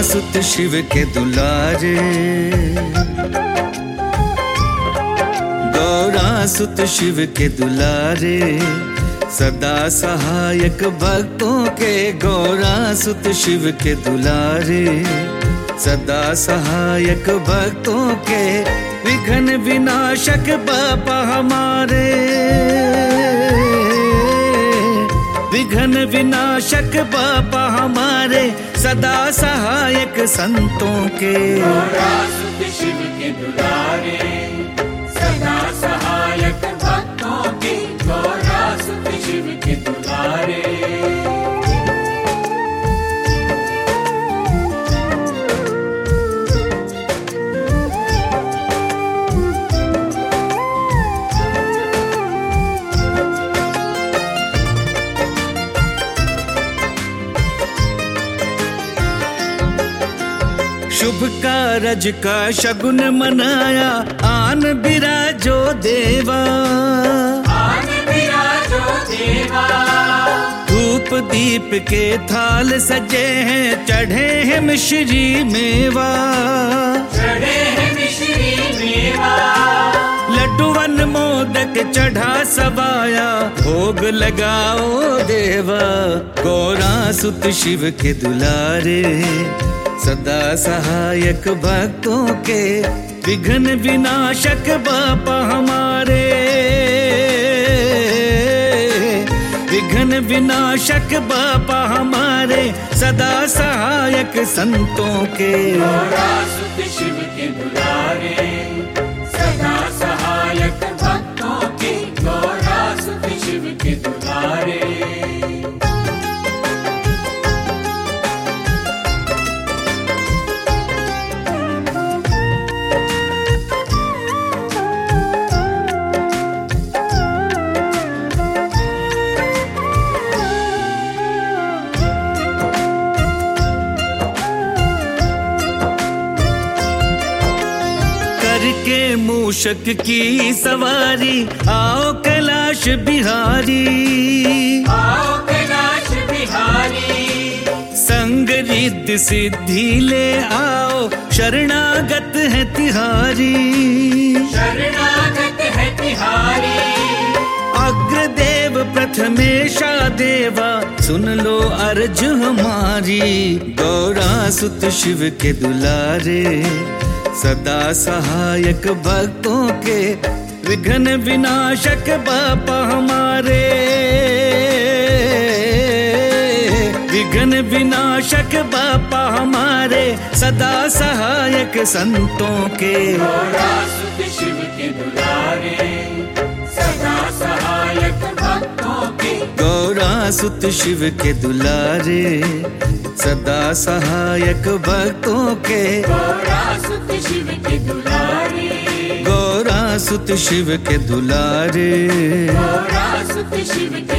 सुत शिव के दुलारे, गौरा सुत शिव के दुलारे, सदा सहायक भक्तों के। गौरा सुत शिव के दुलारे, सदा सहायक भक्तों के। विघ्न विनाशक बापा हमारे, विघ्न विनाशक बापा हमारे, सदा सहायक संतों के। गौरा सुत शिव के दुलारे, सदा सहायक भक्तों के। गौरा सुत शिव के दुलारे। शुभ कारज का शगुन मनाया, आन बिराजो देवा, आन बिराजो देवा। धूप दीप के थाल सजे हैं, चढ़े हैं मिश्री मेवा, चढ़े हैं मिश्री मेवा। लड्डूवन मोदक चढ़ा सवाया, भोग लगाओ देवा। गौरा सुत शिव के दुलारे, सदा सहायक भक्तों के। विघ्न विनाशक बापा हमारे, विघ्न विनाशक बापा हमारे, सदा सहायक संतों के। गौरा सुत शिव के दुलारे, सदा सहायक भक्तों के। गौरा सुत शिव के दुलारे। करके मूषक की सवारी, आओ कैलाश बिहारी, आओ कैलाश बिहारी। संग रिद्धि सिद्धि ले आओ, शरणागत है तिहारी, शरणागत है तिहारी। अग्रदेव प्रथमेशा देवा, सुन लो अर्ज हमारी। गौरा सुत शिव के दुलारे, सदा सहायक भक्तों के। विघ्न विनाशक बापा हमारे, विघ्न विनाशक बापा हमारे, सदा सहायक संतों के। गौरा सुत शिव के दुलारे, सदा सहायक भक्तों के। गौरा सुत शिव के दुलारे, सदा सहायक भक्तों के। गौरा सुत शिव के दुलारे, गौरा सुत शिव के दुलारे, गौरा सुत शिव के